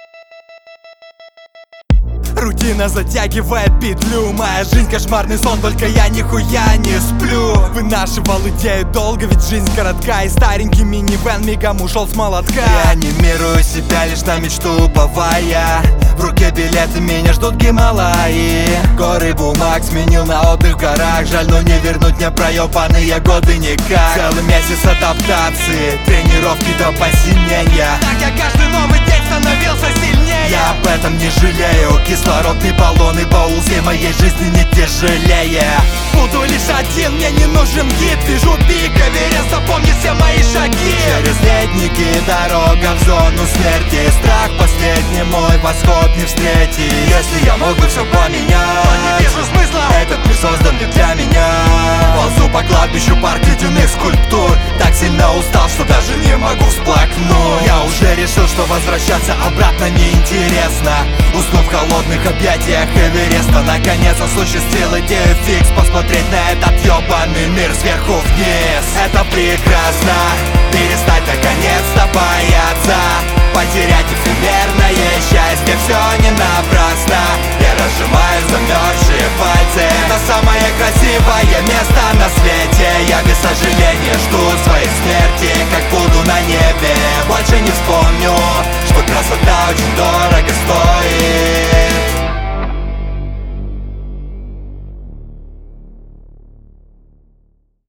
Рутина затягивает петлю. Моя жизнь кошмарный сон, только я нихуя не сплю. Вынашивал идею долго, ведь жизнь коротка. И старенький минивэн мигом ушел с молотка. Реанимирую себя лишь на мечту уповая. В руке билеты, меня ждут Гималаи. Горы бумаг сменил на отдых в горах. Жаль, но не вернуть мне проебанные годы никак. Целый месяц адаптации, тренировки до посинения. Так я каждый новый день становился сильнее. Я об этом не жалею. Кислородный баллон и баул всей моей жизни не тяжелее. Буду лишь один, мне не нужен гид. Вижу пик Эверест, запомни все мои шаги. Через ледники дорога в зону смерти. Страх последний мой восход не встретить. Если я мог бы все поменять, но не вижу смысла, этот мир создан не для меня. Ползу по кладбищу, парк ледяных скульптур. Так сильно устал, что даже не могу всплакнуть. Я уже решил, что возвращаться обратно неинтересно. Уснув в холодных объятиях Эвереста, наконец осуществил идею фикс. Посмотреть на этот ёбаный мир сверху вниз. Это прекрасно, перестать наконец-то бояться. Потерять эфемерное счастье, все не напрасно. Я разжимаю замерзшие пальцы. Это самое красивое место на свете. Я без сожаления жду своей смерти, как буду на небе. Больше не вспомню